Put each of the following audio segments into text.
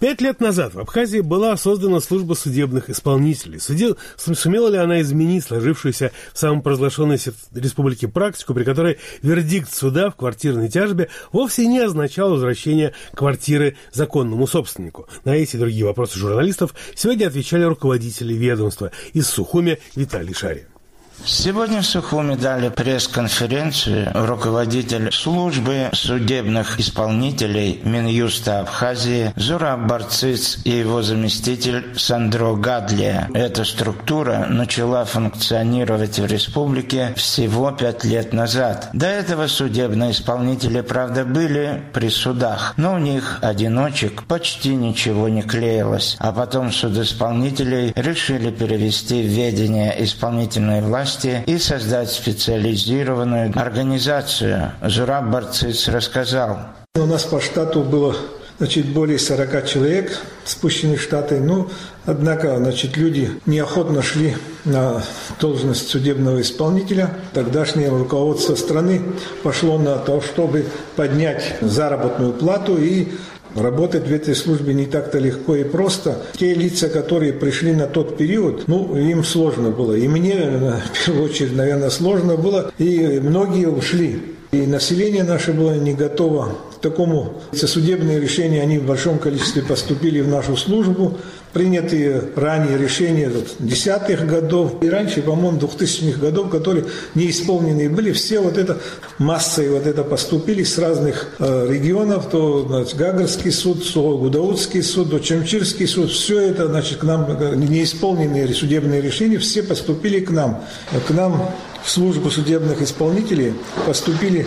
5 лет назад в Абхазии была создана служба судебных исполнителей. Сумела ли она изменить сложившуюся в самопровозглашенной республике практику, при которой вердикт суда в квартирной тяжбе вовсе не означал возвращение квартиры законному собственнику? На эти и другие вопросы журналистов сегодня отвечали руководители ведомства из Сухуми Виталий Шария. Сегодня в Сухуми дали пресс-конференцию руководитель службы судебных исполнителей Минюста Абхазии Зураб Барциц и его заместитель Сандро Гадлия. Эта структура начала функционировать в республике всего 5 лет назад. До этого судебные исполнители, правда, были при судах, но у них, одиночек, почти ничего не клеилось. А потом судоисполнителей решили перевести в ведение исполнительной власти и создать специализированную организацию. Зураб Барциц рассказал. У нас по штату было более 40 человек, спущенных в штаты. Однако люди неохотно шли на должность судебного исполнителя. Тогдашнее руководство страны пошло на то, чтобы поднять заработную плату, и работать в этой службе не так-то легко и просто. Те лица, которые пришли на тот период, им сложно было. И мне, в первую очередь, наверное, сложно было. И многие ушли. И население наше было не готово к такому. Судебные решения, они в большом количестве поступили в нашу службу. Принятые ранее решения 10-х годов и раньше, по-моему, 2000-х годов, которые не исполнены были, все массой поступили с разных регионов, то Гагарский суд, то Гудаутский суд, то Чамчирский суд, все это, к нам неисполненные судебные решения, все поступили к нам. К нам в службу судебных исполнителей поступили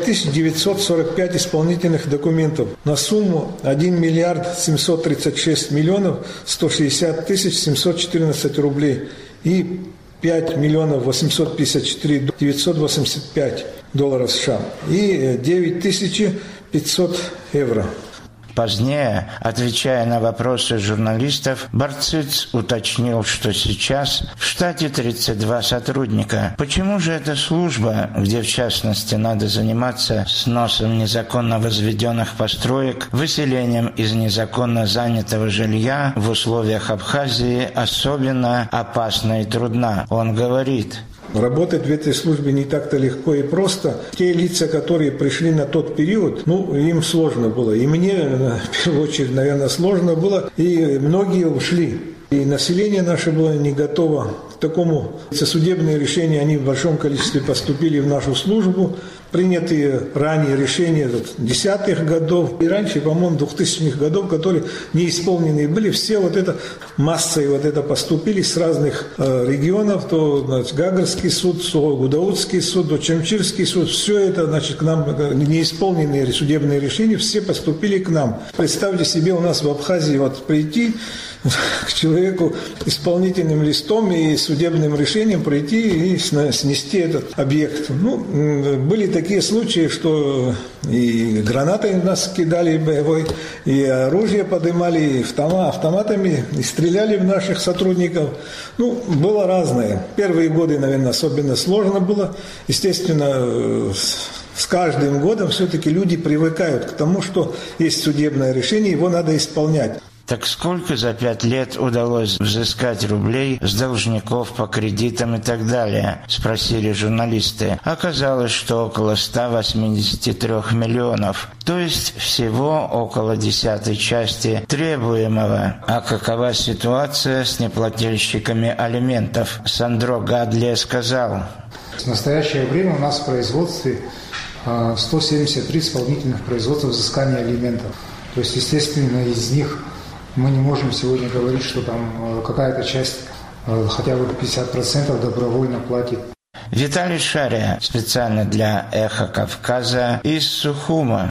5945 исполнительных документов на сумму 1 миллиард 736 миллионов 160 тысяч 714 рублей и 5 миллионов 854 985 долларов США и 9500 евро. Позднее, отвечая на вопросы журналистов, Барциц уточнил, что сейчас в штате 32 сотрудника. Почему же эта служба, где в частности надо заниматься сносом незаконно возведенных построек, выселением из незаконно занятого жилья в условиях Абхазии, особенно опасна и трудна? Он говорит: работать в этой службе не так-то легко и просто. Те лица, которые пришли на тот период, им сложно было. И мне, в первую очередь, наверное, сложно было. И многие ушли. И население наше было не готово к такому. Судебные решения, они в большом количестве поступили в нашу службу. Принятые ранее решения 10-х годов и раньше, по-моему, 2000-х годов, которые не исполнены были, все массой поступили с разных регионов, то Гагарский суд, то Гудаутский суд, то Чамчирский суд, все это, к нам неисполненные судебные решения, все поступили к нам. Представьте себе, у нас в Абхазии прийти к человеку исполнительным листом и судебным решением прийти и снести этот объект. Были такие случаи, что и гранаты нас кидали боевой, и оружие поднимали, и автоматами, и стреляли в наших сотрудников. Было разное. Первые годы, наверное, особенно сложно было. Естественно, с каждым годом все-таки люди привыкают к тому, что есть судебное решение, его надо исполнять. Так сколько за 5 лет удалось взыскать рублей с должников по кредитам и так далее? Спросили журналисты. Оказалось, что около 183 миллионов. То есть всего около 10-й части требуемого. А какова ситуация с неплательщиками алиментов? Сандро Гадлия сказал: в настоящее время у нас в производстве 173 исполнительных производства взыскания алиментов. То есть, естественно, из них мы не можем сегодня говорить, что там какая-то часть, хотя бы 50% добровольно платит. Виталий Шария, специально для «Эхо Кавказа» из Сухума.